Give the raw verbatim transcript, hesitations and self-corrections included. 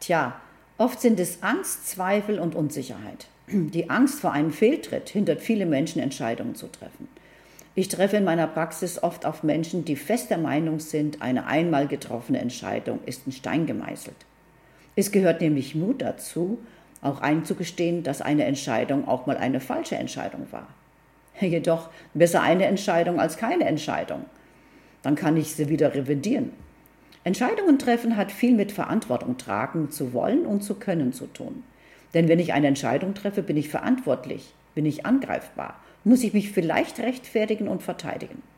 Tja, oft sind es Angst, Zweifel und Unsicherheit. Die Angst vor einem Fehltritt hindert viele Menschen, Entscheidungen zu treffen. Ich treffe in meiner Praxis oft auf Menschen, die fest der Meinung sind, eine einmal getroffene Entscheidung ist in Stein gemeißelt. Es gehört nämlich Mut dazu, auch einzugestehen, dass eine Entscheidung auch mal eine falsche Entscheidung war. Jedoch besser eine Entscheidung als keine Entscheidung. Dann kann ich sie wieder revidieren. Entscheidungen treffen hat viel mit Verantwortung tragen zu wollen und zu können zu tun. Denn wenn ich eine Entscheidung treffe, bin ich verantwortlich, bin ich angreifbar, muss ich mich vielleicht rechtfertigen und verteidigen.